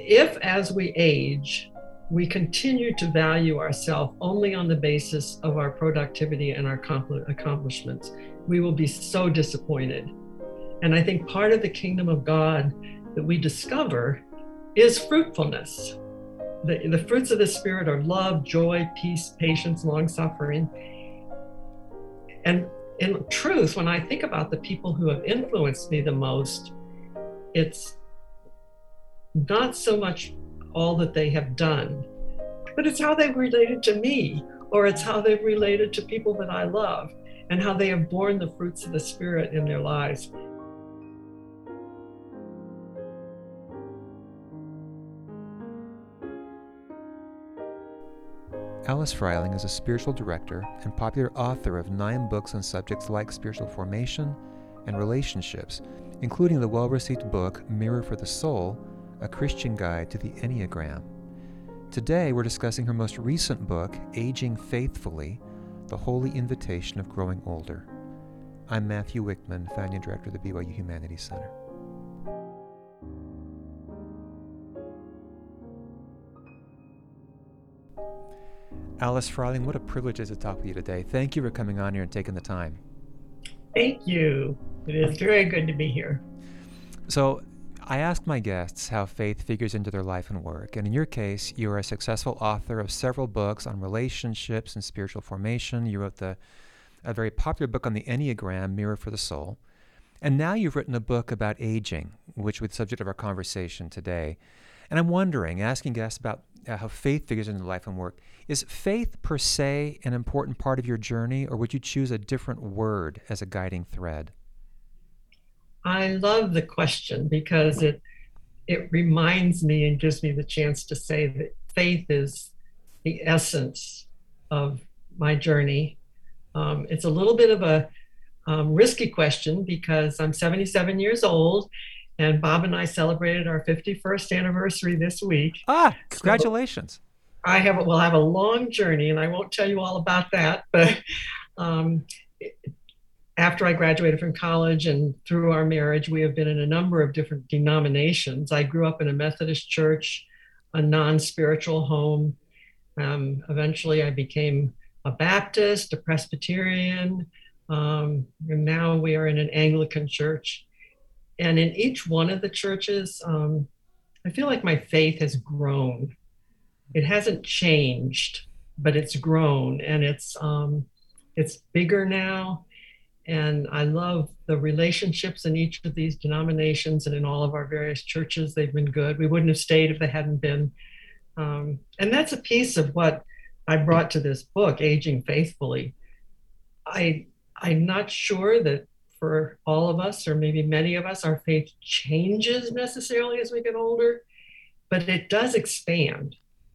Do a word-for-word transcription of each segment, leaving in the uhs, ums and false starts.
if as we age, we continue to value ourselves only on the basis of our productivity and our accomplishments, we will be so disappointed. And I think part of the kingdom of God that we discover is fruitfulness. The, the fruits of the Spirit are love, joy, peace, patience, long-suffering. And in truth, when I think about the people who have influenced me the most, it's not so much all that they have done, but it's how they've related to me, or it's how they've related to people that I love, and how they have borne the fruits of the Spirit in their lives. Alice Freiling is a spiritual director and popular author of nine books on subjects like spiritual formation and relationships, including the well-received book Mirror for the Soul, A Christian Guide to the Enneagram. Today, we're discussing her most recent book, Aging Faithfully, The Holy Invitation of Growing Older. I'm Matthew Wickman, Founding Director of the B Y U Humanities Center. Alice Freiling, what a privilege it is to talk with you today. Thank you for coming on here and taking the time. Thank you. It is very good to be here. So, I ask my guests how faith figures into their life and work, and in your case, you are a successful author of several books on relationships and spiritual formation. You wrote the a very popular book on the Enneagram, Mirror for the Soul, and now you've written a book about aging, which was the subject of our conversation today. And I'm wondering, asking guests about uh, how faith figures into life and work, is faith per se an important part of your journey, or would you choose a different word as a guiding thread? I love the question because it it reminds me and gives me the chance to say that faith is the essence of my journey. Um, it's a little bit of a um, risky question because I'm seventy-seven years old, and Bob and I celebrated our fifty-first anniversary this week. Ah, congratulations. So I have, will have a long journey, and I won't tell you all about that, but um, after I graduated from college and through our marriage, we have been in a number of different denominations. I grew up in a Methodist church, a non-spiritual home. Um, eventually, I became a Baptist, a Presbyterian, um, and now we are in an Anglican church. And in each one of the churches, um, I feel like my faith has grown. It hasn't changed, but it's grown, and it's um, it's bigger now. And I love the relationships in each of these denominations and in all of our various churches. They've been good. We wouldn't have stayed if they hadn't been. Um, and that's a piece of what I brought to this book, Aging Faithfully. I, I'm not sure that for all of us, or maybe many of us, our faith changes necessarily as we get older, but it does expand.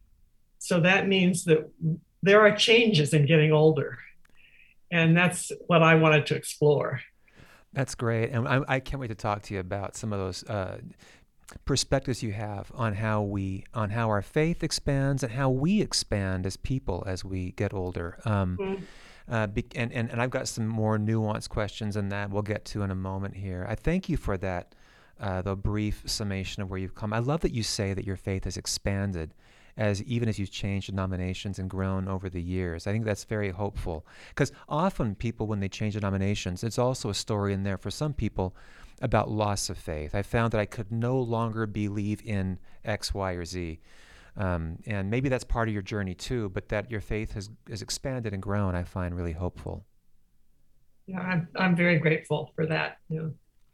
So that means that there are changes in getting older. And that's what I wanted to explore. That's great. And I, I can't wait to talk to you about some of those uh, perspectives you have on how we, on how our faith expands and how we expand as people as we get older. Um, mm-hmm. uh, be, and, and, and I've got some more nuanced questions than that we'll get to in a moment here. I thank you for that, uh, the brief summation of where you've come. I love that you say that your faith has expanded as even as you've changed denominations and grown over the years. I think that's very hopeful, because often people, when they change denominations, it's also a story in there for some people about loss of faith. I found that I could no longer believe in X, Y, or Z. Um, and maybe that's part of your journey too, but that your faith has, has expanded and grown, I find really hopeful. Yeah, I'm, I'm very grateful for that. Yeah.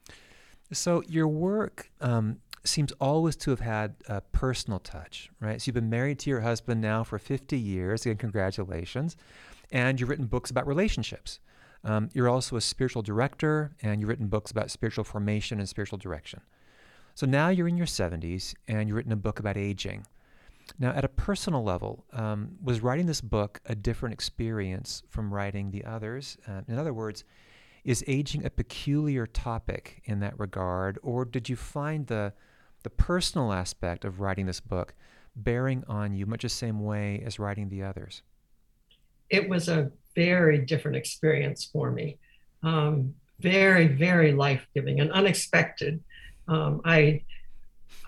So your work um, seems always to have had a personal touch, right? So you've been married to your husband now for fifty years. Again, congratulations. And you've written books about relationships. Um, you're also a spiritual director, and you've written books about spiritual formation and spiritual direction. So now you're in your seventies, and you've written a book about aging. Now, at a personal level, um, was writing this book a different experience from writing the others? Uh, in other words, is aging a peculiar topic in that regard, or did you find the the personal aspect of writing this book bearing on you much the same way as writing the others? It was a very different experience for me. Um, very, very life-giving and unexpected. Um, I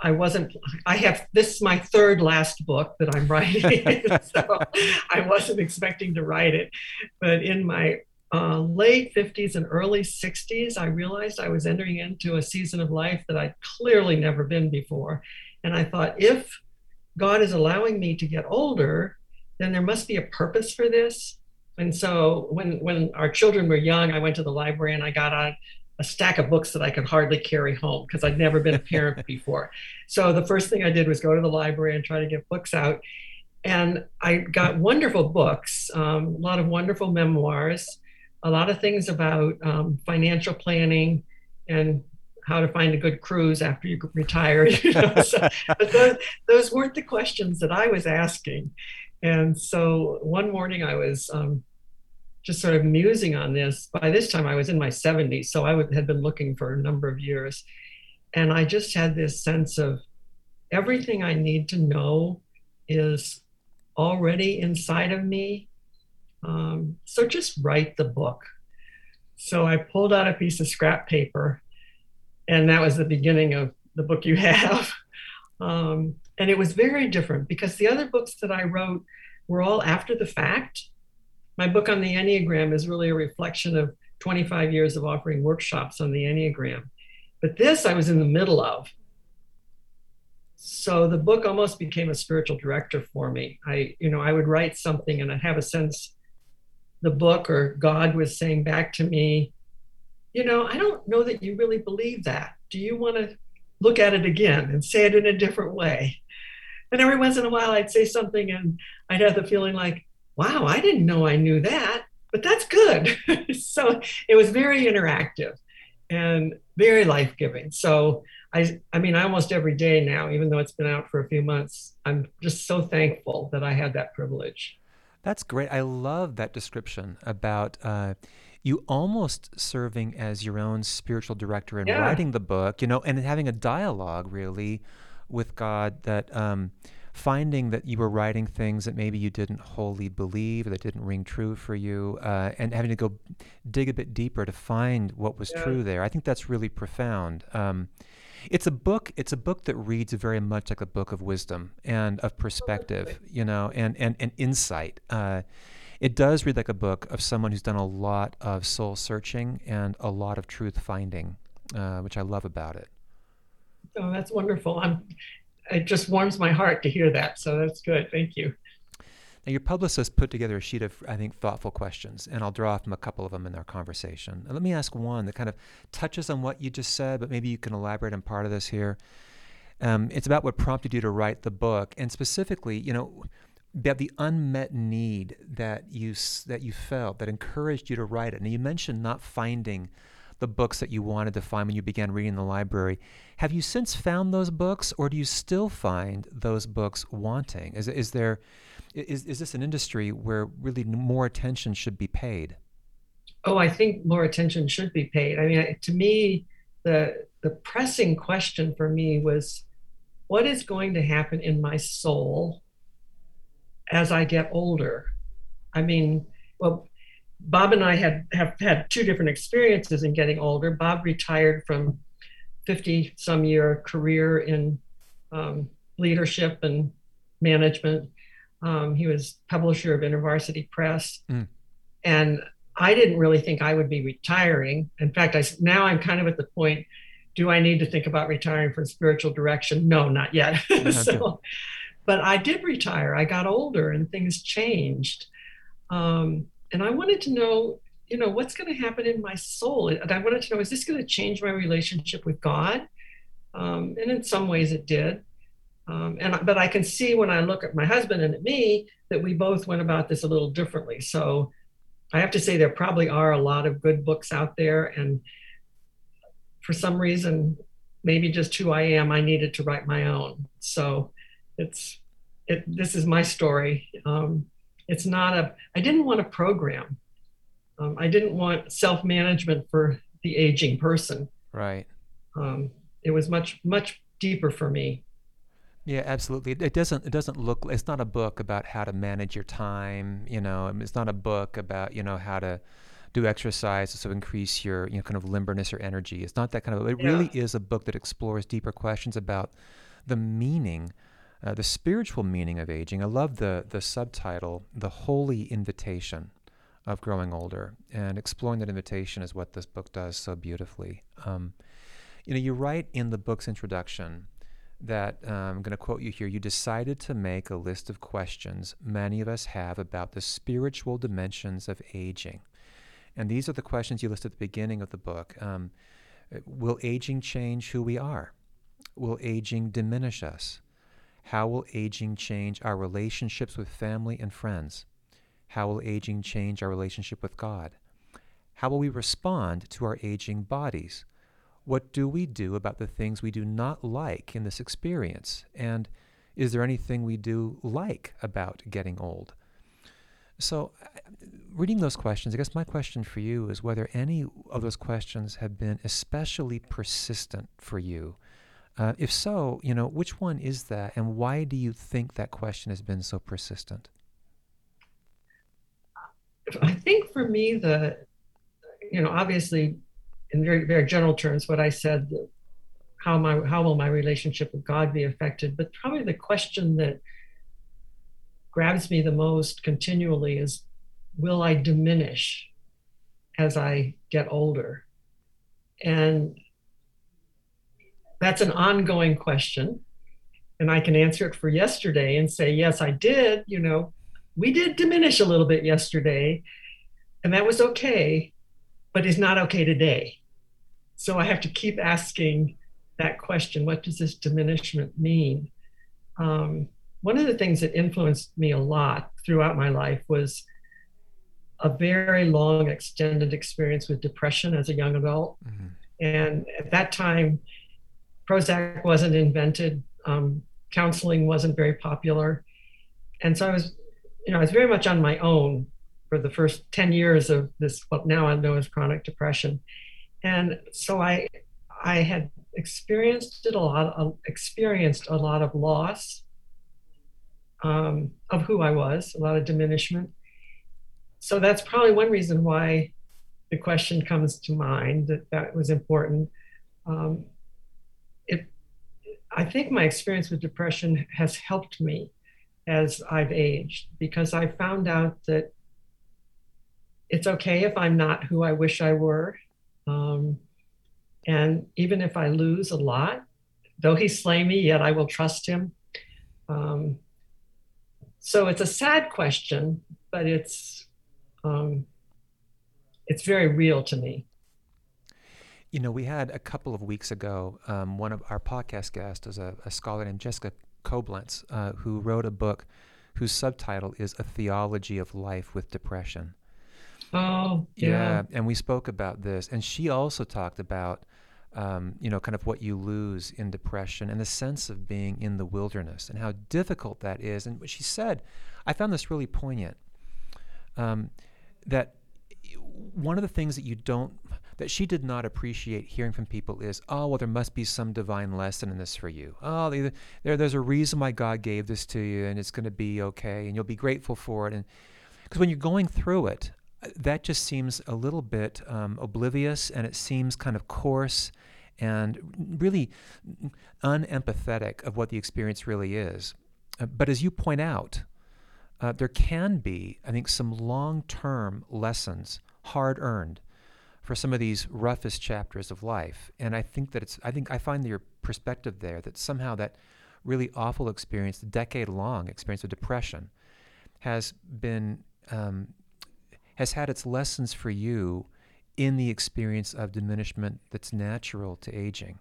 I wasn't, I have, this is my third last book that I'm writing. So I wasn't expecting to write it. But in my uh, late fifties and early sixties, I realized I was entering into a season of life that I'd clearly never been before. And I thought, if God is allowing me to get older, then there must be a purpose for this. And so when when our children were young, I went to the library and I got a, a stack of books that I could hardly carry home because I'd never been a parent before. So the first thing I did was go to the library and try to get books out. And I got wonderful books, um, a lot of wonderful memoirs, a lot of things about um, financial planning and how to find a good cruise after you retired. You know? So, but those, those weren't the questions that I was asking. And so one morning I was um, just sort of musing on this. By this time I was in my seventies, so I would, had been looking for a number of years. And I just had this sense of everything I need to know is already inside of me. Um, so just write the book. So I pulled out a piece of scrap paper, and that was the beginning of the book you have. Um, and it was very different because the other books that I wrote were all after the fact. My book on the Enneagram is really a reflection of twenty-five years of offering workshops on the Enneagram. But this I was in the middle of. So the book almost became a spiritual director for me. I, you know, I would write something and I'd have a sense the book or God was saying back to me, you know, I don't know that you really believe that. Do you want to look at it again and say it in a different way? And every once in a while I'd say something and I'd have the feeling like, wow, I didn't know I knew that, but that's good. So it was very interactive and very life-giving. So I, I mean, almost every day now, even though it's been out for a few months, I'm just so thankful that I had that privilege. That's great. I love that description about uh, you almost serving as your own spiritual director and Yeah. writing the book, you know, and having a dialogue really with God, that um, finding that you were writing things that maybe you didn't wholly believe or that didn't ring true for you, uh, and having to go dig a bit deeper to find what was Yeah. true there. I think that's really profound. Um, it's a book. It's a book that reads very much like a book of wisdom and of perspective, you know, and and and insight. Uh, it does read like a book of someone who's done a lot of soul searching and a lot of truth finding, uh, which I love about it. Oh, that's wonderful. I'm, it just warms my heart to hear that. So that's good. Thank you. Now, your publicist put together a sheet of, I think, thoughtful questions, and I'll draw from a couple of them in our conversation. And let me ask one that kind of touches on what you just said, but maybe you can elaborate on part of this here. Um, it's about what prompted you to write the book, and specifically, you know, about the unmet need that you that you felt that encouraged you to write it. And you mentioned not finding the books that you wanted to find when you began reading in the library. Have you since found those books, or do you still find those books wanting? Is is there is is this an industry where really more attention should be paid? Oh, I think more attention should be paid. I mean, to me, the the pressing question for me was, what is going to happen in my soul as I get older? I mean, well, Bob and I had have had two different experiences in getting older. Bob retired from fifty some year career in um, leadership and management. Um, he was publisher of InterVarsity Press. Mm. And I didn't really think I would be retiring. In fact, I, now I'm kind of at the point, do I need to think about retiring from spiritual direction? No, not yet. So, but I did retire. I got older and things changed. Um, and I wanted to know, you know, what's going to happen in my soul? And I wanted to know, is this going to change my relationship with God? Um, and in some ways it did. Um, and but I can see when I look at my husband and at me that we both went about this a little differently. So I have to say there probably are a lot of good books out there. And for some reason, maybe just who I am, I needed to write my own. So it's it. This is my story. Um, it's not a. I didn't want a program. Um, I didn't want self-management for the aging person. Right. Um, it was much much deeper for me. Yeah, absolutely. It doesn't. It doesn't look. It's not a book about how to manage your time. You know, it's not a book about you know how to do exercise to increase your you know kind of limberness or energy. It's not that kind of. It Yeah. really is a book that explores deeper questions about the meaning, uh, the spiritual meaning of aging. I love the the subtitle, "The Holy Invitation of Growing Older," and exploring that invitation is what this book does so beautifully. Um, you know, you write in the book's introduction that, um, I'm going to quote you here, you decided to make a list of questions many of us have about the spiritual dimensions of aging. And these are the questions you list at the beginning of the book. Um, will aging change who we are? Will aging diminish us? How will aging change our relationships with family and friends? How will aging change our relationship with God? How will we respond to our aging bodies? What do we do about the things we do not like in this experience? And is there anything we do like about getting old? So, reading those questions, I guess my question for you is whether any of those questions have been especially persistent for you. Uh, if so, you know, which one is that, and why do you think that question has been so persistent? I think for me, the, you know, obviously, in very, very general terms, what I said, how my how will my relationship with God be affected? But probably the question that grabs me the most continually is, will I diminish as I get older? And that's an ongoing question. And I can answer it for yesterday and say, yes, I did. You know, we did diminish a little bit yesterday, and that was okay, but it's not okay today. So I have to keep asking that question, what does this diminishment mean? Um, one of the things that influenced me a lot throughout my life was a very long, extended experience with depression as a young adult. Mm-hmm. And at that time, Prozac wasn't invented. Um, counseling wasn't very popular. And so I was, you know, I was very much on my own for the first ten years of this, what now I know as chronic depression. And so I, I had experienced it a lot, uh, experienced a lot of loss um, of who I was, a lot of diminishment. So that's probably one reason why the question comes to mind, that that was important. Um, it, I think my experience with depression has helped me as I've aged, because I found out that it's okay if I'm not who I wish I were. Um, and even if I lose a lot, though he slay me, yet I will trust him. Um, so it's a sad question, but it's um, it's very real to me. You know, we had a couple of weeks ago, um, one of our podcast guests is a, a scholar named Jessica Koblenz, uh, who wrote a book whose subtitle is A Theology of Life with Depression. Oh, yeah. Yeah, and we spoke about this, and she also talked about, um, you know, kind of what you lose in depression and the sense of being in the wilderness and how difficult that is. And what she said, I found this really poignant, um, that one of the things that you don't, that she did not appreciate hearing from people is, oh, well, there must be some divine lesson in this for you. Oh, there, there's a reason why God gave this to you, and it's going to be okay, and you'll be grateful for it. And because when you're going through it, that just seems a little bit um, oblivious, and it seems kind of coarse and really unempathetic of what the experience really is. Uh, but as you point out, uh, there can be, I think, some long-term lessons, hard-earned, for some of these roughest chapters of life. And I think that it's, I think I find your perspective there, that somehow that really awful experience, the decade-long experience of depression, has been um, has had its lessons for you in the experience of diminishment that's natural to aging.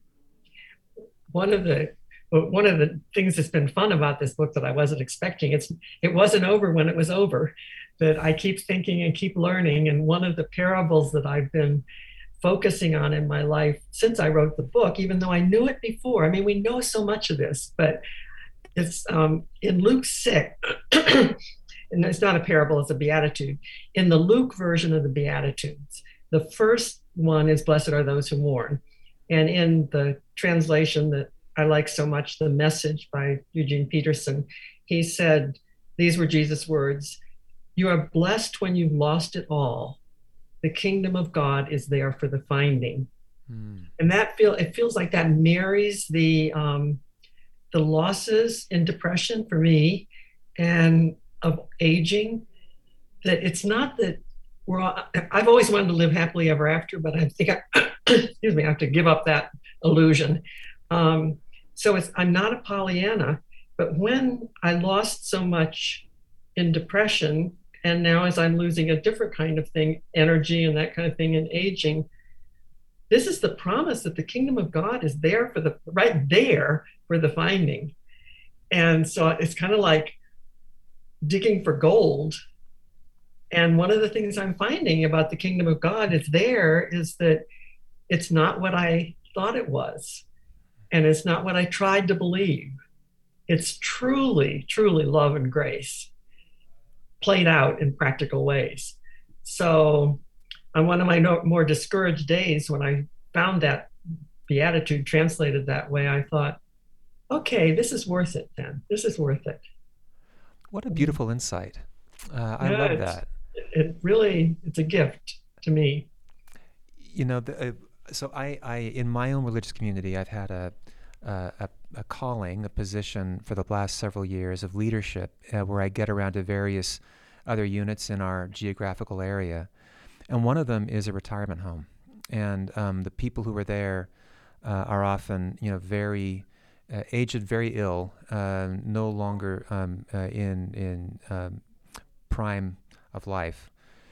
One of the one of the things that's been fun about this book that I wasn't expecting, it's it wasn't over when it was over, that I keep thinking and keep learning. And one of the parables that I've been focusing on in my life since I wrote the book, even though I knew it before, I mean, we know so much of this, but it's um, in Luke six, and it's not a parable, it's a beatitude. In the Luke version of the Beatitudes, the first one is blessed are those who mourn. And in the translation that I like so much, The Message by Eugene Peterson, he said, these were Jesus' words, "You are blessed when you've lost it all. The kingdom of God is there for the finding." Mm. And that feel it feels like that marries the um, the losses in depression for me and of aging, that it's not that we're all, I've always wanted to live happily ever after, but I think I, excuse me, I have to give up that illusion. Um, so it's, I'm not a Pollyanna, but when I lost so much in depression, and now as I'm losing a different kind of thing, energy and that kind of thing in aging, this is the promise that the kingdom of God is there for the, right there for the finding. And so it's kind of like digging for gold. And one of the things I'm finding about the kingdom of God is there is that it's not what I thought it was. And it's not what I tried to believe. It's truly, truly love and grace played out in practical ways. So on one of my no, more discouraged days, when I found that beatitude translated that way, I thought, okay, this is worth it then. This is worth it. What a beautiful insight. Uh, I yeah, love it's, that. It really, it's a gift to me. You know, the, uh, so I, I, in my own religious community, I've had a, uh, a, a calling, a position for the last several years of leadership, uh, where I get around to various other units in our geographical area. And one of them is a retirement home. And um, the people who are there uh, are often, you know, very uh, aged, very ill, uh, no longer um, uh, in in um, prime of life.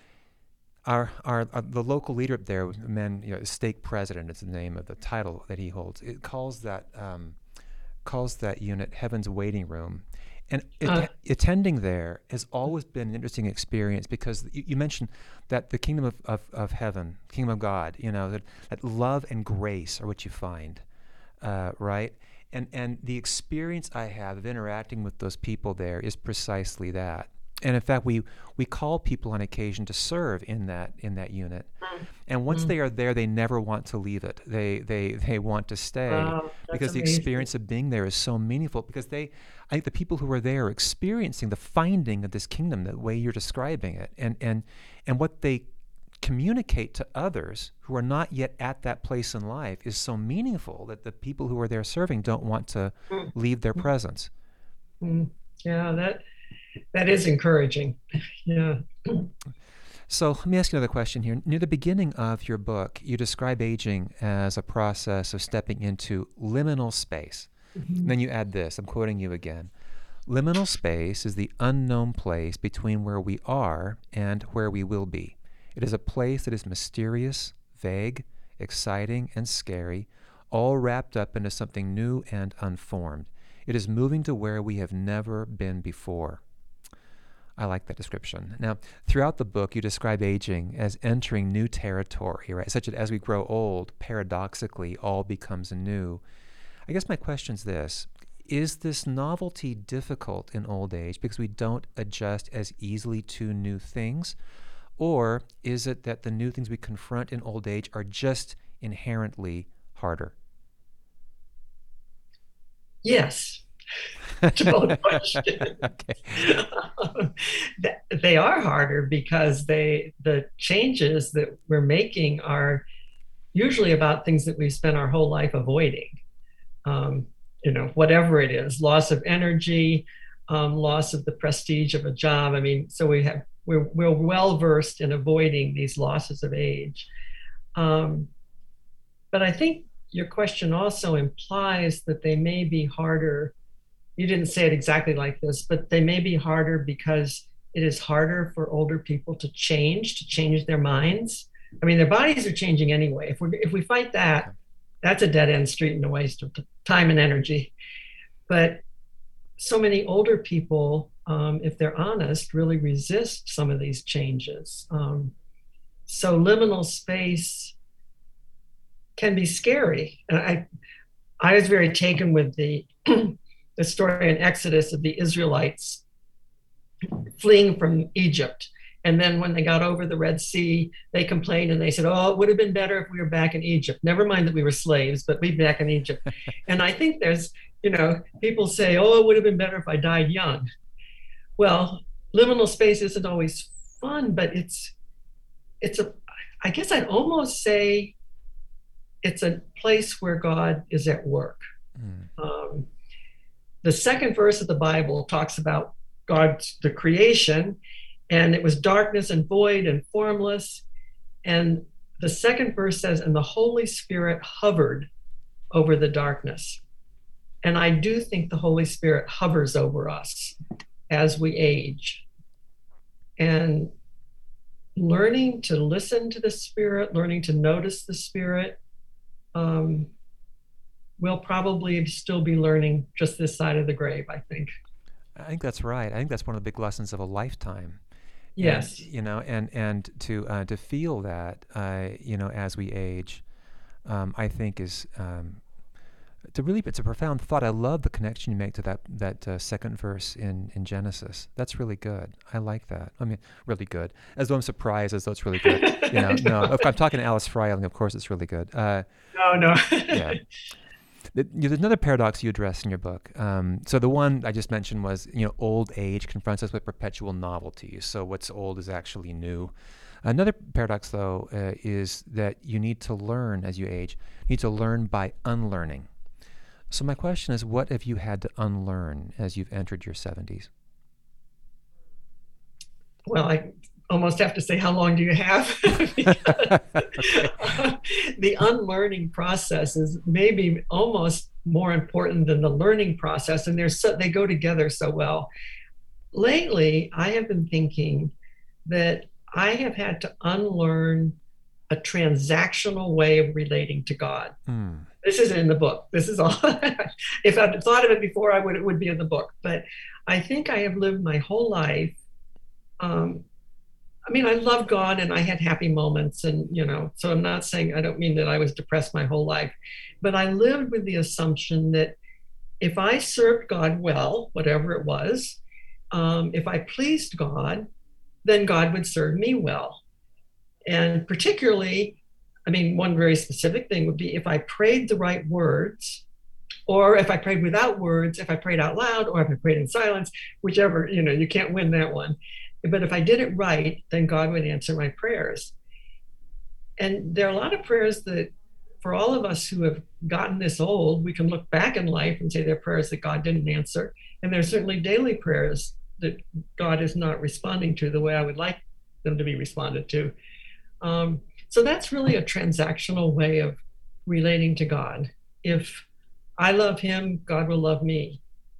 Our, our, our the local leader up there, man, you know, stake president is the name of the title that he holds. It calls that um, calls that unit Heaven's Waiting Room. And it, Uh, attending there has always been an interesting experience because you, you mentioned that the kingdom of, of, of heaven, kingdom of God, you know, that, that love and grace are what you find, uh, right? And and the experience I have of interacting with those people there is precisely that. And in fact, we we call people on occasion to serve in that in that unit. And once mm, they are there, they never want to leave it. They they they want to stay wow, that's because the amazing. experience of being there is so meaningful. Because they, I think the people who are there are experiencing the finding of this kingdom the way you're describing it, and and and what they communicate to others who are not yet at that place in life is so meaningful that the people who are there serving don't want to Mm, leave their mm, presence. mm. Yeah, that that is encouraging. Yeah. So let me ask you another question here. Near the beginning of your book, you describe aging as a process of stepping into liminal space. And Mhm. then you add this, I'm quoting you again. Liminal space is the unknown place between where we are and where we will be. It is a place that is mysterious, vague, exciting, and scary, all wrapped up into something new and unformed. It is moving to where we have never been before. I like that description. Now, throughout the book, you describe aging as entering new territory, right? Such that as we grow old, paradoxically, all becomes anew. I guess my question's this. Is this novelty difficult in old age because we don't adjust as easily to new things? Or is it that the new things we confront in old age are just inherently harder? Yes, to both questions. Okay. They are harder because they the changes that we're making are usually about things that we've spent our whole life avoiding. Um, you know, whatever it is, loss of energy, um, loss of the prestige of a job. I mean, so we have we're we're well versed in avoiding these losses of age. Um, but I think your question also implies that they may be harder. You didn't say it exactly like this, but they may be harder because it is harder for older people to change, to change their minds. I mean, their bodies are changing anyway. If we if we fight that, that's a dead end street and a waste of time and energy. But so many older people, um, if they're honest, really resist some of these changes. Um, so liminal space can be scary. And I, I was very taken with the the story in Exodus of the Israelites fleeing from Egypt. And then when they got over the Red Sea, they complained and they said, oh, it would have been better if we were back in Egypt. Never mind that we were slaves, but we'd be back in Egypt. And I think there's, you know, people say, oh, it would have been better if I died young. Well, liminal space isn't always fun, but it's, it's a, I guess I'd almost say it's a place where God is at work. Mm. Um, the second verse of the Bible talks about God's the creation, and it was darkness and void and formless. And the second verse says, and the Holy Spirit hovered over the darkness. And I do think the Holy Spirit hovers over us as we age. And learning to listen to the Spirit, learning to notice the Spirit, um, we'll probably still be learning just this side of the grave, I think. I think that's right. I think that's one of the big lessons of a lifetime. And Yes. you know, and and to uh, to feel that, uh, you know, as we age, um, I think is um, it's a really it's a profound thought. I love the connection you make to that that uh, second verse in in Genesis. That's really good. I like that. I mean, really good. As though I'm surprised, as though it's really good. You know, no, if I'm talking to Alice Freiling, of course it's really good. Uh, No, no. yeah. Th- There's another paradox you address in your book. Um, so the one I just mentioned was, you know, old age confronts us with perpetual novelty. So what's old is actually new. Another paradox, though, uh, is that you need to learn as you age. You need to learn by unlearning. So my question is, what have you had to unlearn as you've entered your seventies? Well, I almost have to say, how long do you have? Okay. The unlearning process is maybe almost more important than the learning process, and they're so they go together so well. Lately, I have been thinking that I have had to unlearn a transactional way of relating to God. Hmm. This isn't in the book. This is all. If I'd thought of it before, I would it would be in the book. But I think I have lived my whole life. Um, I mean, I love God and I had happy moments, and you know, so I'm not saying I don't mean that I was depressed my whole life, but I lived with the assumption that if I served God well, whatever it was, um, if I pleased God, then God would serve me well. And particularly, I mean, one very specific thing would be if I prayed the right words, or if I prayed without words, if I prayed out loud, or if I prayed in silence, whichever, you know, you can't win that one. But if I did it right, then God would answer my prayers. And there are a lot of prayers that, for all of us who have gotten this old, we can look back in life and say they're prayers that God didn't answer. And there's certainly daily prayers that God is not responding to the way I would like them to be responded to. Um, so that's really a transactional way of relating to God. If I love him, God will love me.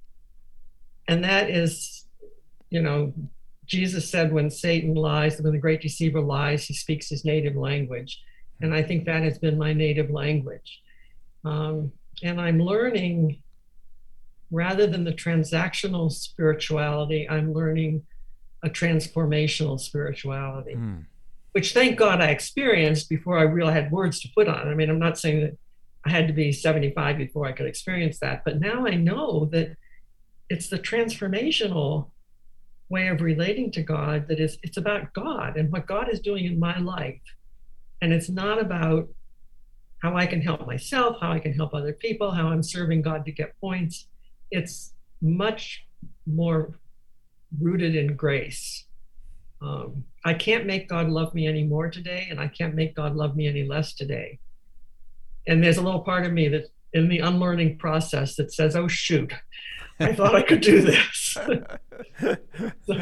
And that is, you know, Jesus said when Satan lies, when the great deceiver lies, he speaks his native language. And I think that has been my native language. Um, and I'm learning, rather than the transactional spirituality, I'm learning a transformational spirituality, Hmm. which thank God I experienced before I really had words to put on. I mean, I'm not saying that I had to be seventy-five before I could experience that, but now I know that it's the transformational way of relating to God that is, it's about God and what God is doing in my life. And it's not about how I can help myself, how I can help other people, how I'm serving God to get points. It's much more rooted in grace. Um, I can't make God love me any more today, and I can't make God love me any less today. And there's a little part of me that in the unlearning process that says, oh, shoot, I thought I could do this. So,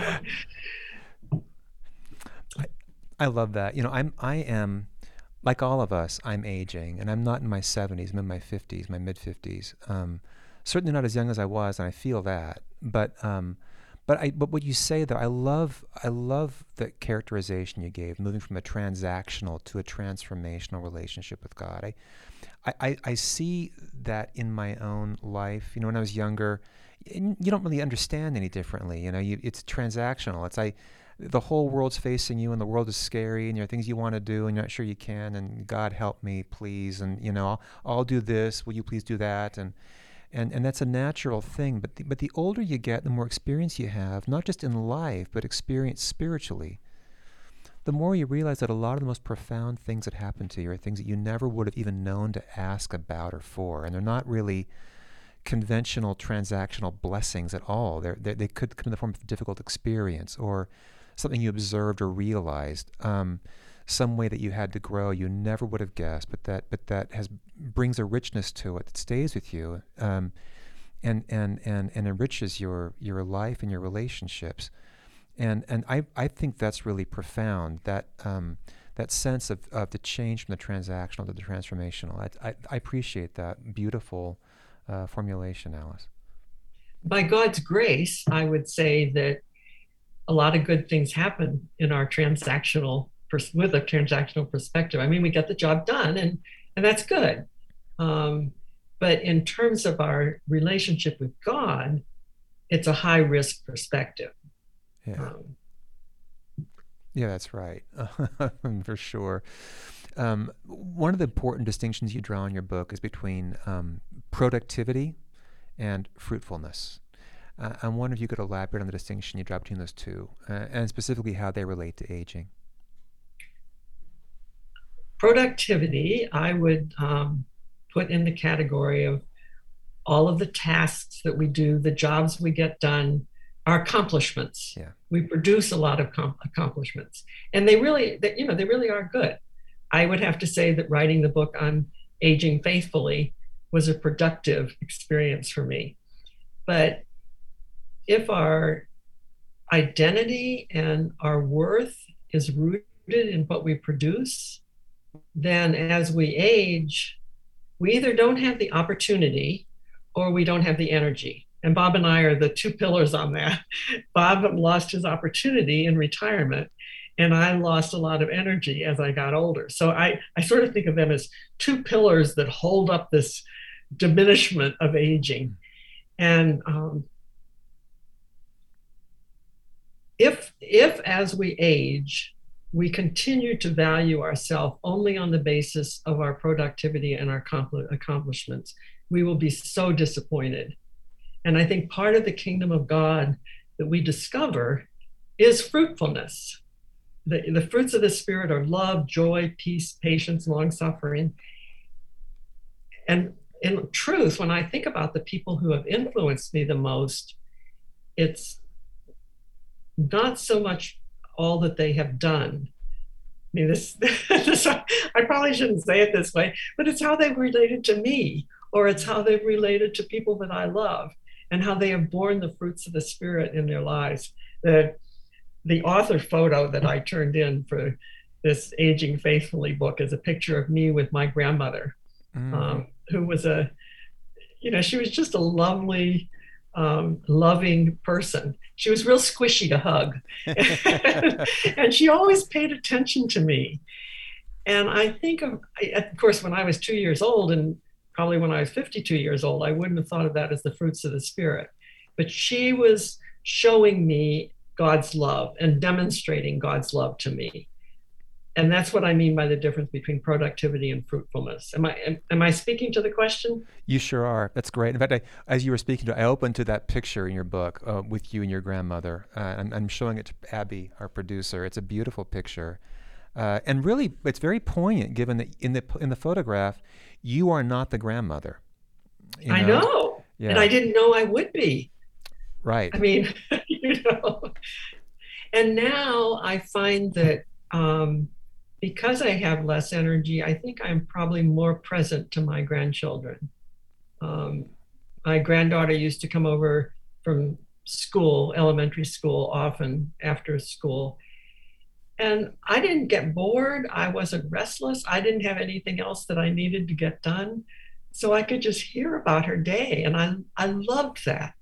I, I love that. You know, I'm I am like all of us. I'm aging, and I'm not in my seventies. I'm in my fifties, my mid fifties. Um, certainly not as young as I was, and I feel that. But um, but I but what you say though, I love I love the characterization you gave, moving from a transactional to a transformational relationship with God. I I, I I see that in my own life. You know, when I was younger, y- you don't really understand any differently. You know, you, it's transactional. It's I, the whole world's facing you, and the world is scary, and there are things you want to do, and you're not sure you can. And God help me, please. And you know, I'll, I'll do this. Will you please do that? And and and that's a natural thing. But the, but the older you get, the more experience you have, not just in life, but experience spiritually, the more you realize that a lot of the most profound things that happen to you are things that you never would have even known to ask about or for. And they're not really conventional transactional blessings at all. They're, they're, they could come in the form of a difficult experience or something you observed or realized, um, some way that you had to grow you never would have guessed, but that but that has brings a richness to it that stays with you. Um, and and and, and enriches your your life and your relationships. And and I, I think that's really profound, that um, that sense of, of the change from the transactional to the transformational. I, I, I appreciate that beautiful uh, formulation, Alice. By God's grace, I would say that a lot of good things happen in our transactional with a transactional perspective. I mean, we get the job done, and and that's good. Um, but in terms of our relationship with God, it's a high risk perspective. Yeah. Um, yeah, that's right. For sure. Um, one of the important distinctions you draw in your book is between um, productivity and fruitfulness. Uh, I wonder if you could elaborate on the distinction you draw between those two, uh, and specifically how they relate to aging. Productivity, I would um, put in the category of all of the tasks that we do, the jobs we get done, our accomplishments. Yeah. We produce a lot of com- accomplishments, and they really, they, you know, they really are good. I would have to say that writing the book on aging faithfully was a productive experience for me. But if our identity and our worth is rooted in what we produce, then as we age, we either don't have the opportunity or we don't have the energy. And Bob and I are the two pillars on that. Bob lost his opportunity in retirement, and I lost a lot of energy as I got older. So I, I sort of think of them as two pillars that hold up this diminishment of aging. And um, if, if as we age, we continue to value ourselves only on the basis of our productivity and our accomplishments, we will be so disappointed. And I think part of the kingdom of God that we discover is fruitfulness. The, the fruits of the Spirit are love, joy, peace, patience, long-suffering. And in truth, when I think about the people who have influenced me the most, it's not so much all that they have done. I mean, this, this, I probably shouldn't say it this way, but it's how they've related to me, or it's how they've related to people that I love, and how they have borne the fruits of the Spirit in their lives. The, the author photo that I turned in for this Aging Faithfully book is a picture of me with my grandmother, mm-hmm. um, who was a, you know, she was just a lovely, um, loving person. She was real squishy to hug. and, and she always paid attention to me. And I think, of, of course, when I was two years old, and probably when I was fifty-two years old, I wouldn't have thought of that as the fruits of the Spirit. But she was showing me God's love and demonstrating God's love to me. And that's what I mean by the difference between productivity and fruitfulness. Am I am, am I speaking to the question? You sure are. That's great. In fact, I, as you were speaking to it, I opened to that picture in your book uh, with you and your grandmother. Uh, I'm, I'm showing it to Abby, our producer. It's a beautiful picture. Uh, and really, it's very poignant given that in the in the photograph, you are not the grandmother. You know? I know. Yeah. And I didn't know I would be. Right. I mean, you know. And now I find that um, because I have less energy, I think I'm probably more present to my grandchildren. Um, my granddaughter used to come over from school, elementary school, often after school. And I didn't get bored. I wasn't restless. I didn't have anything else that I needed to get done. So I could just hear about her day. And I, I loved that.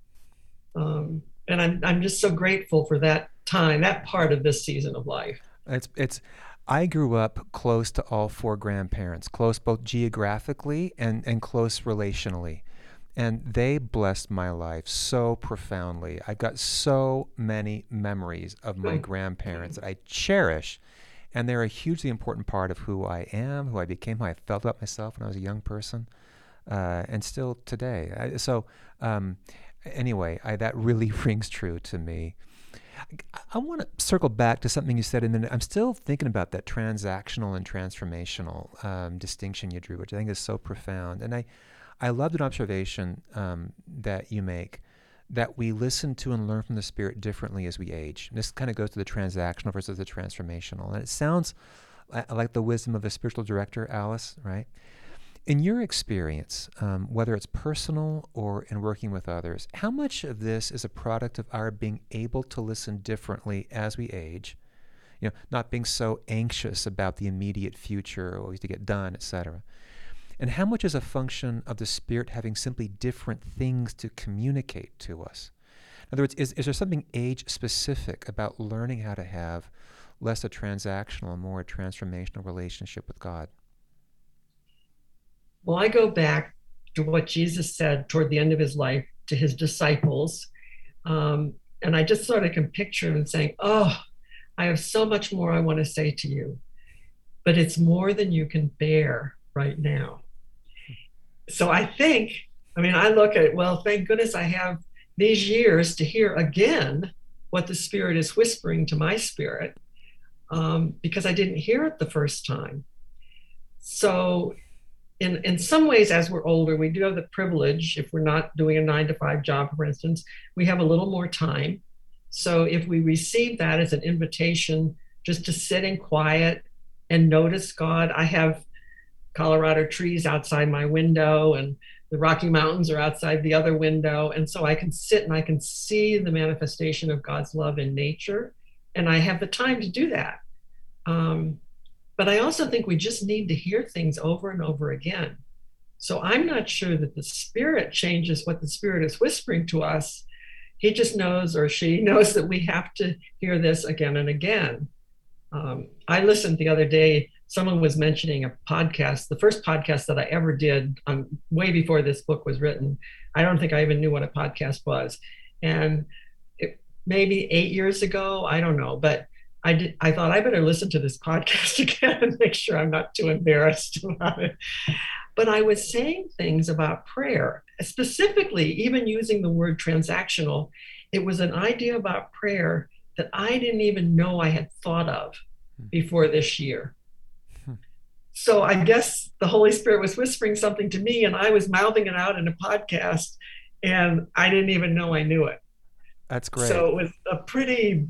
Um, and I'm, I'm just so grateful for that time, that part of this season of life. It's, it's, I grew up close to all four grandparents, close both geographically and, and close relationally. And they blessed my life so profoundly. I've got so many memories of my grandparents that I cherish. And they're a hugely important part of who I am, who I became, who I felt about myself when I was a young person, uh, and still today. I, so um, anyway, I, that really rings true to me. I, I want to circle back to something you said in a minute. I'm still thinking about that transactional and transformational um, distinction you drew, which I think is so profound. And I I loved an observation um, that you make, that we listen to and learn from the Spirit differently as we age. And this kind of goes to the transactional versus the transformational. And it sounds like the wisdom of a spiritual director, Alice, right? In your experience, um, whether it's personal or in working with others, how much of this is a product of our being able to listen differently as we age? You know, not being so anxious about the immediate future, always to get done, et cetera. And how much is a function of the Spirit having simply different things to communicate to us? In other words, is, is there something age-specific about learning how to have less a transactional and more a transformational relationship with God? Well, I go back to what Jesus said toward the end of his life to his disciples. Um, and I just sort of can picture him saying, "Oh, I have so much more I want to say to you, but it's more than you can bear right now." So I think, I mean, I look at it, well, thank goodness I have these years to hear again what the Spirit is whispering to my spirit, um, because I didn't hear it the first time. So in, in some ways, as we're older, we do have the privilege, if we're not doing a nine to five job, for instance, we have a little more time. So if we receive that as an invitation just to sit in quiet and notice God, I have Colorado trees outside my window and the Rocky Mountains are outside the other window. And so I can sit and I can see the manifestation of God's love in nature. And I have the time to do that. Um, but I also think we just need to hear things over and over again. So I'm not sure that the Spirit changes what the Spirit is whispering to us. He just knows, or she knows, that we have to hear this again and again. Um, I listened the other day, someone was mentioning a podcast, the first podcast that I ever did, um, way before this book was written. I don't think I even knew what a podcast was. And it, maybe eight years ago, I don't know, but I did, I thought I better listen to this podcast again and make sure I'm not too embarrassed about it. But I was saying things about prayer, specifically even using the word transactional. It was an idea about prayer that I didn't even know I had thought of before this year. So I guess the Holy Spirit was whispering something to me and I was mouthing it out in a podcast and I didn't even know I knew it. That's great. So it was a pretty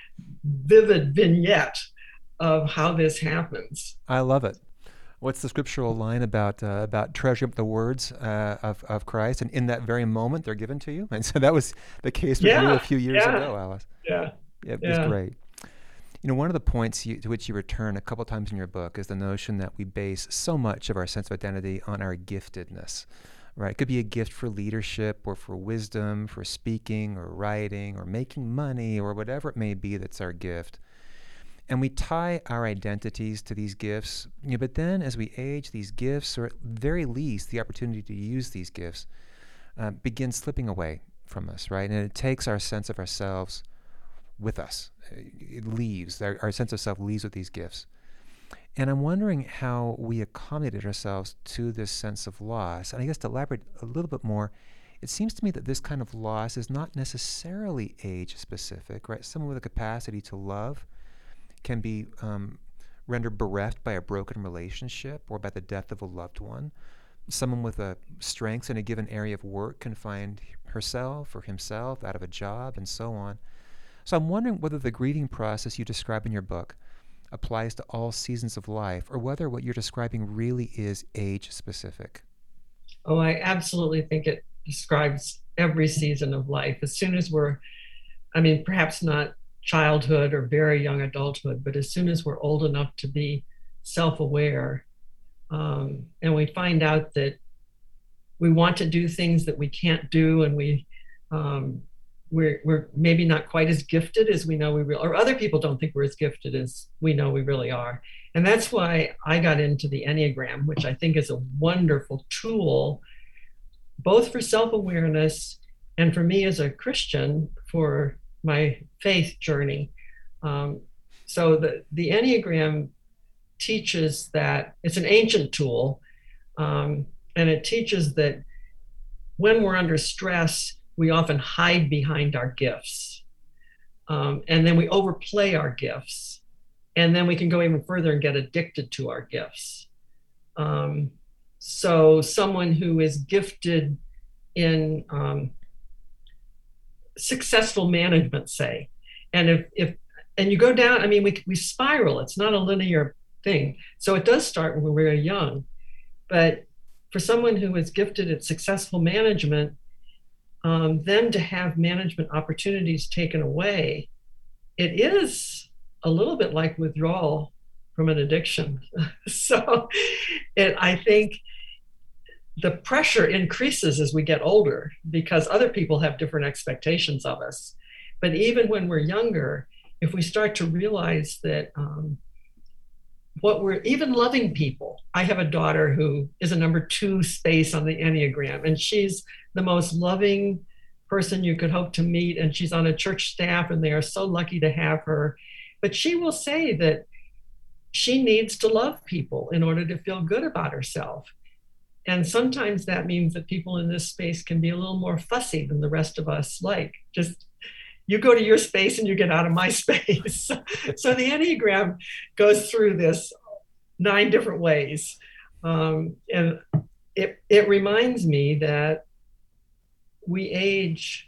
vivid vignette of how this happens. I love it. What's the scriptural line about uh, about treasuring up the words uh, of, of Christ, and in that very moment they're given to you? And so that was the case with yeah, you a few years yeah, ago, Alice. Yeah, yeah, it yeah. was great. You know, one of the points you, to which you return a couple times in your book is the notion that we base so much of our sense of identity on our giftedness, right? It could be a gift for leadership or for wisdom, for speaking or writing or making money or whatever it may be that's our gift. And we tie our identities to these gifts, you know, but then as we age, these gifts, or at very least the opportunity to use these gifts, uh, begin slipping away from us, right? And it takes our sense of ourselves with us. It leaves, our, our sense of self leaves with these gifts. And I'm wondering how we accommodated ourselves to this sense of loss. And I guess to elaborate a little bit more, it seems to me that this kind of loss is not necessarily age-specific, right? Someone with a capacity to love can be um, rendered bereft by a broken relationship or by the death of a loved one. Someone with a strengths in a given area of work can find herself or himself out of a job and so on. So I'm wondering whether the grieving process you describe in your book applies to all seasons of life, or whether what you're describing really is age-specific. Oh, I absolutely think it describes every season of life. As soon as we're, I mean, perhaps not childhood or very young adulthood, but as soon as we're old enough to be self-aware, um, and we find out that we want to do things that we can't do, and we um, we're we're maybe not quite as gifted as we know we really, or other people don't think we're as gifted as we know we really are. And that's why I got into the Enneagram, which I think is a wonderful tool, both for self-awareness and for me as a Christian for my faith journey. Um, so the, the Enneagram teaches that it's an ancient tool, um, and it teaches that when we're under stress, we often hide behind our gifts. Um, and then we overplay our gifts. And then we can go even further and get addicted to our gifts. Um, so someone who is gifted in um, successful management, say, and if, if and you go down, I mean, we we spiral. It's not a linear thing. So it does start when we're very young, but for someone who is gifted at successful management, um, then to have management opportunities taken away, it is a little bit like withdrawal from an addiction. So it, I think the pressure increases as we get older because other people have different expectations of us. But even when we're younger, if we start to realize that um, what we're even loving people. I have a daughter who is a number two space on the Enneagram, and she's the most loving person you could hope to meet. And she's on a church staff, and they are so lucky to have her. But she will say that she needs to love people in order to feel good about herself. And sometimes that means that people in this space can be a little more fussy than the rest of us like. Just you go to your space and you get out of my space. So the Enneagram goes through this nine different ways. Um, and it, it reminds me that we age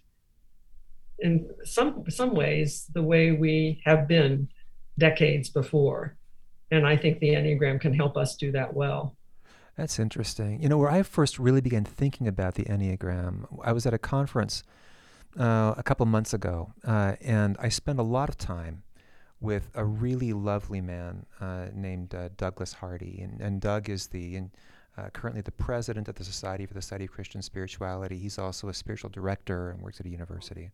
in some, some ways the way we have been decades before. And I think the Enneagram can help us do that well. That's interesting. You know, where I first really began thinking about the Enneagram, I was at a conference uh, a couple months ago, uh, and I spent a lot of time with a really lovely man uh, named uh, Douglas Hardy. And, and Doug is the in, uh, currently the president of the Society for the Study of Christian Spirituality. He's also a spiritual director and works at a university.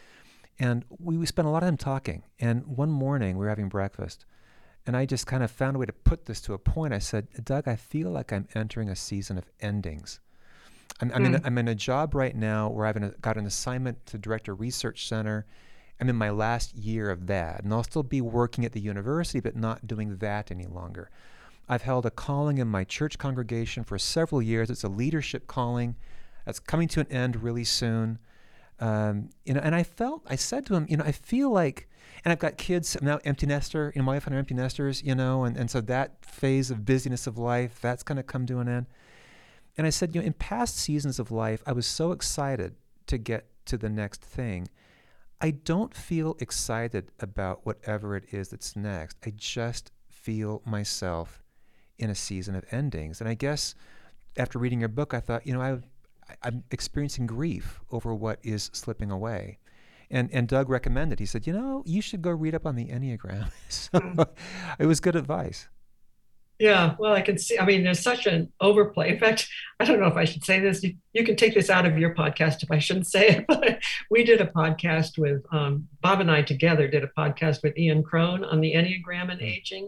And we, we spent a lot of time talking. And one morning, we were having breakfast, and I just kind of found a way to put this to a point. I said, Doug, I feel like I'm entering a season of endings. I'm, I'm, mm. in, a, I'm in a job right now where I've got an assignment to direct a research center. I'm in my last year of that, and I'll still be working at the university, but not doing that any longer. I've held a calling in my church congregation for several years. It's a leadership calling that's coming to an end really soon. Um, you know, and I felt, I said to him, you know, I feel like, and I've got kids, I'm now empty nester, you know, my wife and I are empty nesters, you know, and, and so that phase of busyness of life, that's going to come to an end. And I said, you know, in past seasons of life, I was so excited to get to the next thing. I don't feel excited about whatever it is that's next. I just feel myself in a season of endings. And I guess after reading your book, I thought, you know, I, I'm experiencing grief over what is slipping away. And and Doug recommended, he said, you know, you should go read up on the Enneagram. So it was good advice. Yeah, well, I can see, I mean, there's such an overplay. In fact, I don't know if I should say this. You, you can take this out of your podcast if I shouldn't say it, but we did a podcast with, um, Bob and I together did a podcast with Ian Crone on the Enneagram and aging.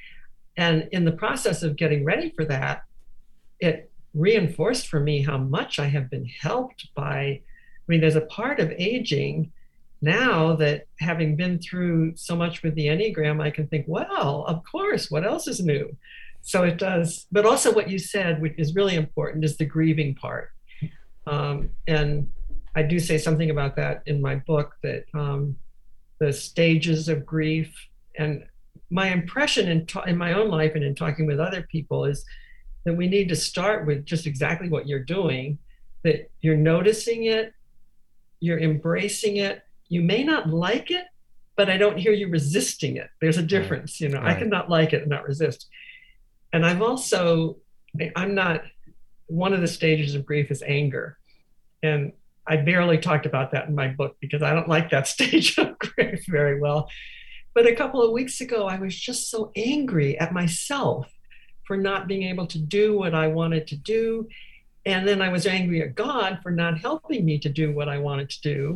And in the process of getting ready for that, it reinforced for me how much I have been helped by, I mean, there's a part of aging now that having been through so much with the Enneagram, I can think, well, of course, what else is new? So it does. But also what you said, which is really important, is the grieving part. Um, and I do say something about that in my book, that um, the stages of grief, and my impression in, ta- in my own life and in talking with other people is that we need to start with just exactly what you're doing, that you're noticing it, you're embracing it. You may not like it, but I don't hear you resisting it. There's a difference, you know, right. I cannot like it and not resist. And I've also, I'm not, one of the stages of grief is anger. And I barely talked about that in my book because I don't like that stage of grief very well. But a couple of weeks ago, I was just so angry at myself for not being able to do what I wanted to do. And then I was angry at God for not helping me to do what I wanted to do.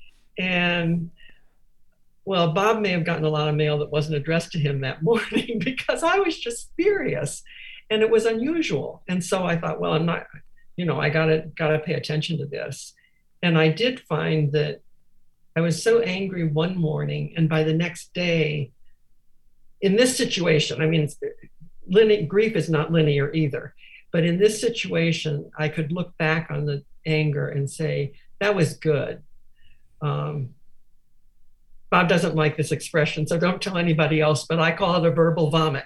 And well, Bob may have gotten a lot of mail that wasn't addressed to him that morning because I was just furious and it was unusual. And so I thought, well, I'm not, you know, I gotta, gotta pay attention to this. And I did find that I was so angry one morning, and by the next day, in this situation, I mean, linear, grief is not linear either, but in this situation, I could look back on the anger and say, that was good. Um, Bob doesn't like this expression, so don't tell anybody else, but I call it a verbal vomit.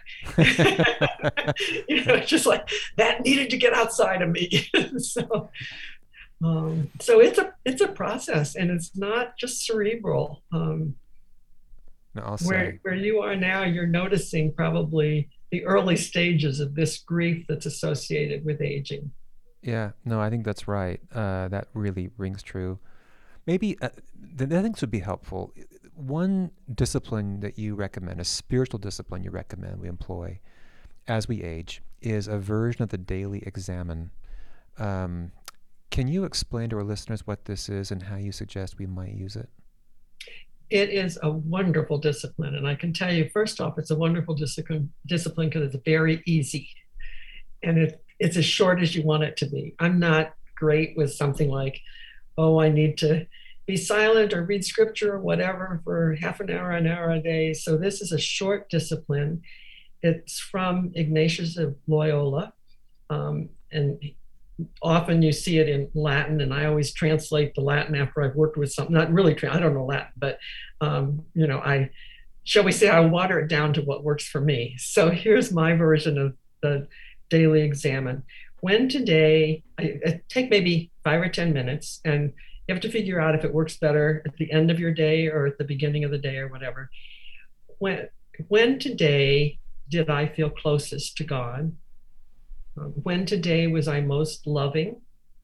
You know, it's just like, that needed to get outside of me. so um, so it's a it's a process, and it's not just cerebral. Um, no, I'll where, say. where you are now, you're noticing probably the early stages of this grief that's associated with aging. Yeah, no, I think that's right. Uh, that really rings true. Maybe uh, the other things would be helpful. One discipline that you recommend, a spiritual discipline you recommend we employ as we age, is a version of the daily examen. Um, can you explain to our listeners what this is and how you suggest we might use it? It is a wonderful discipline. And I can tell you, first off, it's a wonderful discipline discipline because it's very easy and it, it's as short as you want it to be. I'm not great with something like, oh, I need to be silent or read scripture or whatever for half an hour, an hour a day. So this is a short discipline. It's from Ignatius of Loyola. Um, and often you see it in Latin, and I always translate the Latin after I've worked with something. Not really, I don't know Latin, but um, you know, I shall we say I water it down to what works for me. So here's my version of the daily examen. When today, I, I take maybe five or ten minutes, and you have to figure out if it works better at the end of your day or at the beginning of the day or whatever. When when today did I feel closest to God? Um, when today was I most loving?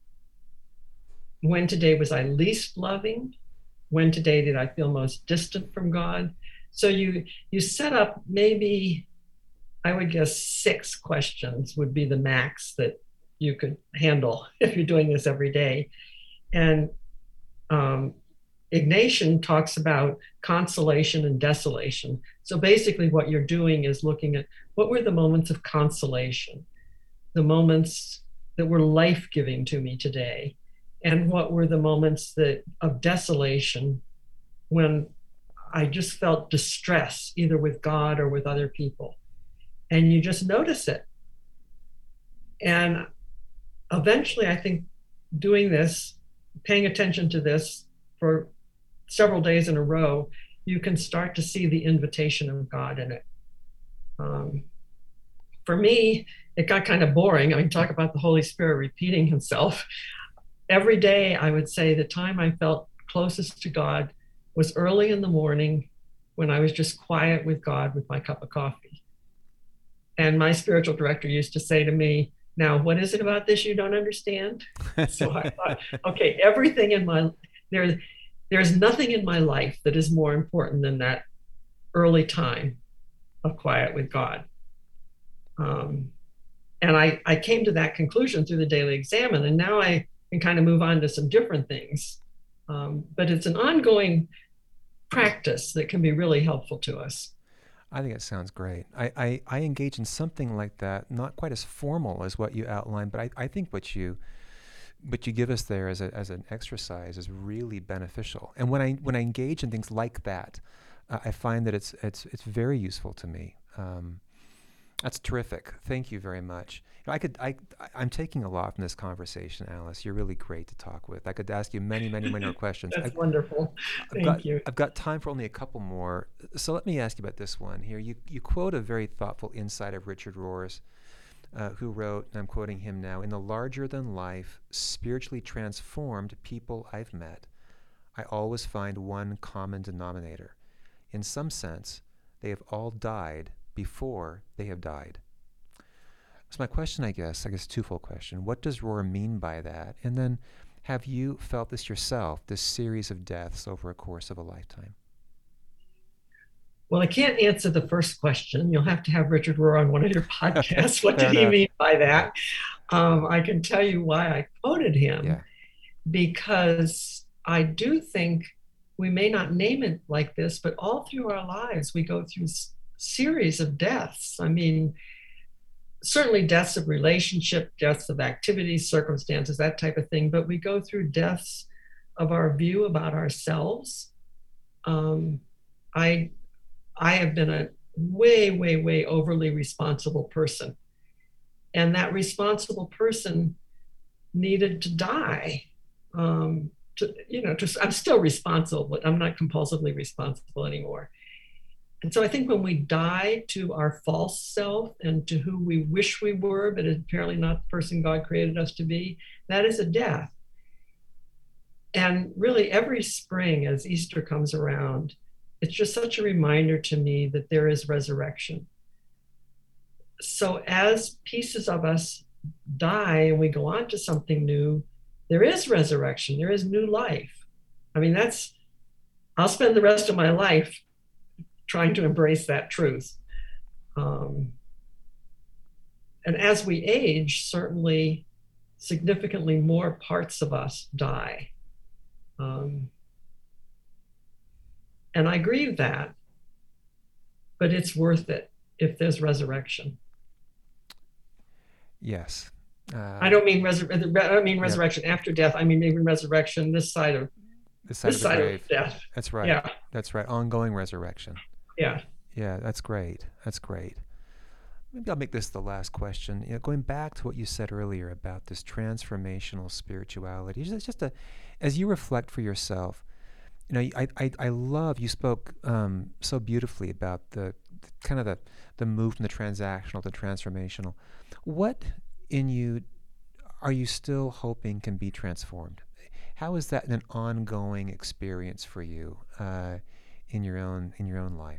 When today was I least loving? When today did I feel most distant from God? So you you set up maybe, I would guess six questions would be the max that you could handle if you're doing this every day. And um, Ignatian talks about consolation and desolation. So basically, what you're doing is looking at what were the moments of consolation, the moments that were life-giving to me today, and what were the moments that of desolation when I just felt distress, either with God or with other people. And you just notice it. And eventually, I think doing this, paying attention to this for several days in a row, you can start to see the invitation of God in it. Um, for me, it got kind of boring. I mean, talk about the Holy Spirit repeating himself. Every day, I would say the time I felt closest to God was early in the morning when I was just quiet with God with my cup of coffee. And my spiritual director used to say to me, now, what is it about this you don't understand? So I thought, okay, everything in my, there, there's nothing in my life that is more important than that early time of quiet with God. Um, and I, I came to that conclusion through the daily examen, and now I can kind of move on to some different things. Um, but it's an ongoing practice that can be really helpful to us. I think it sounds great. I, I, I engage in something like that, not quite as formal as what you outlined, but I, I think what you what you give us there as a, as an exercise is really beneficial. And when I when I engage in things like that, uh, I find that it's it's it's very useful to me. Um, that's terrific. Thank you very much. You know, I could I I'm taking a lot from this conversation, Alice. You're really great to talk with. I could ask you many many many more questions. I, That's wonderful. I've got Thank you. I've got time for only a couple more. So let me ask you about this one here. You you quote a very thoughtful insight of Richard Rohr's, uh, who wrote, and I'm quoting him now, "In the larger than life, spiritually transformed people I've met, I always find one common denominator. In some sense, they have all died before they have died." So my question, I guess, I guess twofold question. What does Rohr mean by that? And then have you felt this yourself, this series of deaths over a course of a lifetime? Well, I can't answer the first question. You'll have to have Richard Rohr on one of your podcasts. What Fair did he enough. mean by Yeah. that? Um, I can tell you why I quoted him, Yeah. because I do think we may not name it like this, but all through our lives, we go through s- series of deaths. I mean, certainly deaths of relationship, deaths of activities, circumstances, that type of thing, but we go through deaths of our view about ourselves. Um, I I have been a way, way, way overly responsible person. And that responsible person needed to die. Um, to, you know, to, I'm still responsible, but I'm not compulsively responsible anymore. And so I think when we die to our false self and to who we wish we were, but is apparently not the person God created us to be, that is a death. And really, every spring as Easter comes around, it's just such a reminder to me that there is resurrection. So as pieces of us die and we go on to something new, there is resurrection, there is new life. I mean, that's, I'll spend the rest of my life trying to embrace that truth. Um, and as we age, certainly significantly more parts of us die. Um, and I grieve that, but it's worth it if there's resurrection. Yes. Uh, I don't mean resur- I don't mean resurrection yeah. after death. I mean even resurrection this side of this side, this of, the side grave. of death. That's right. Yeah. That's right. Ongoing resurrection. Yeah. Yeah, that's great. That's great. Maybe I'll make this the last question. You know, going back to what you said earlier about this transformational spirituality, it's just a, as you reflect for yourself, you know, I I, I love, you spoke um, so beautifully about the, the kind of the, the move from the transactional to transformational. What in you are you still hoping can be transformed? How is that an ongoing experience for you uh, in your own in your own life?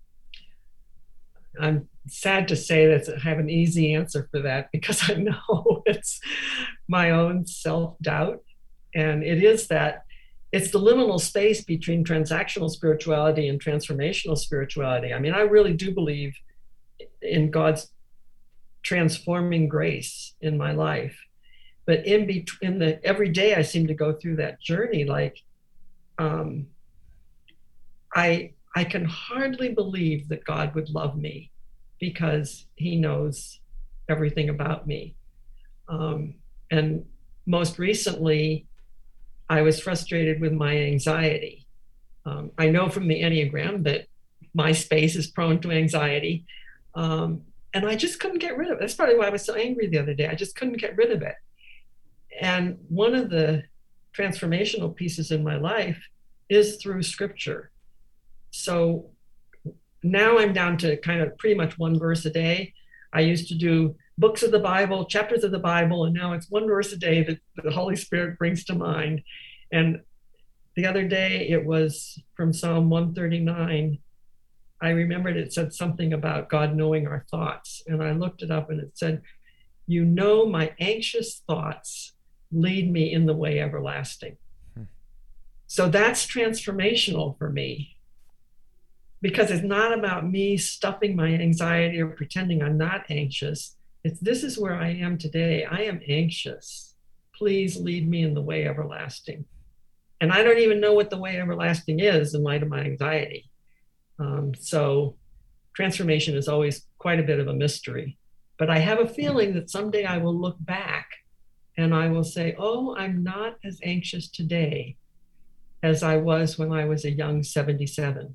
I'm sad to say that I have an easy answer for that, because I know it's my own self-doubt. And it is that it's the liminal space between transactional spirituality and transformational spirituality. I mean, I really do believe in God's transforming grace in my life. But in between, the every day I seem to go through that journey, like um, I I can hardly believe that God would love me because he knows everything about me. Um, and most recently, I was frustrated with my anxiety. Um, I know from the Enneagram that my space is prone to anxiety. Um, and I just couldn't get rid of it. That's probably why I was so angry the other day. I just couldn't get rid of it. And one of the transformational pieces in my life is through scripture. So now I'm down to kind of pretty much one verse a day. I used to do books of the Bible, chapters of the Bible, and now it's one verse a day that the Holy Spirit brings to mind. And the other day it was from Psalm one thirty-nine. I remembered it said something about God knowing our thoughts. And I looked it up and it said, "You know my anxious thoughts lead me in the way everlasting." Hmm. So that's transformational for me, because it's not about me stuffing my anxiety or pretending I'm not anxious. It's, this is where I am today. I am anxious. Please lead me in the way everlasting. And I don't even know what the way everlasting is in light of my anxiety. Um, so transformation is always quite a bit of a mystery. But I have a feeling that someday I will look back and I will say, oh, I'm not as anxious today as I was when I was a young seventy-seven.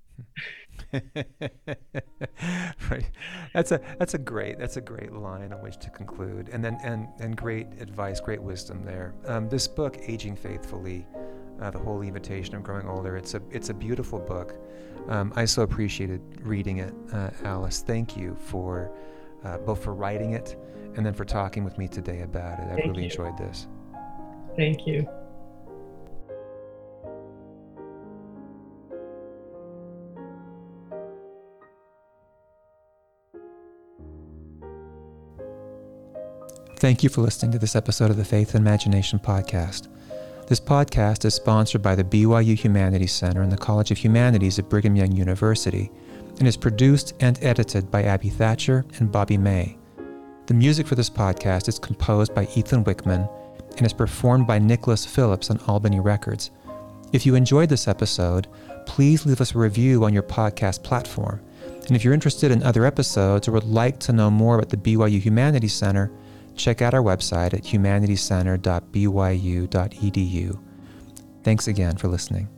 Right. That's a that's a great that's a great line on which to conclude, and then and and great advice, great wisdom there. Um, this book, Aging Faithfully, uh, the Holy Invitation of Growing Older. It's a it's a beautiful book. Um, I so appreciated reading it, uh, Alice. Thank you for uh, both for writing it and then for talking with me today about it. I really you. enjoyed this. Thank you. Thank you for listening to this episode of the Faith and Imagination Podcast. This podcast is sponsored by the B Y U Humanities Center and the College of Humanities at Brigham Young University, and is produced and edited by Abby Thatcher and Bobby May. The music for this podcast is composed by Ethan Wickman and is performed by Nicholas Phillips on Albany Records. If you enjoyed this episode, please leave us a review on your podcast platform. And if you're interested in other episodes or would like to know more about the B Y U Humanities Center, check out our website at humanities center dot b y u dot e d u. Thanks again for listening.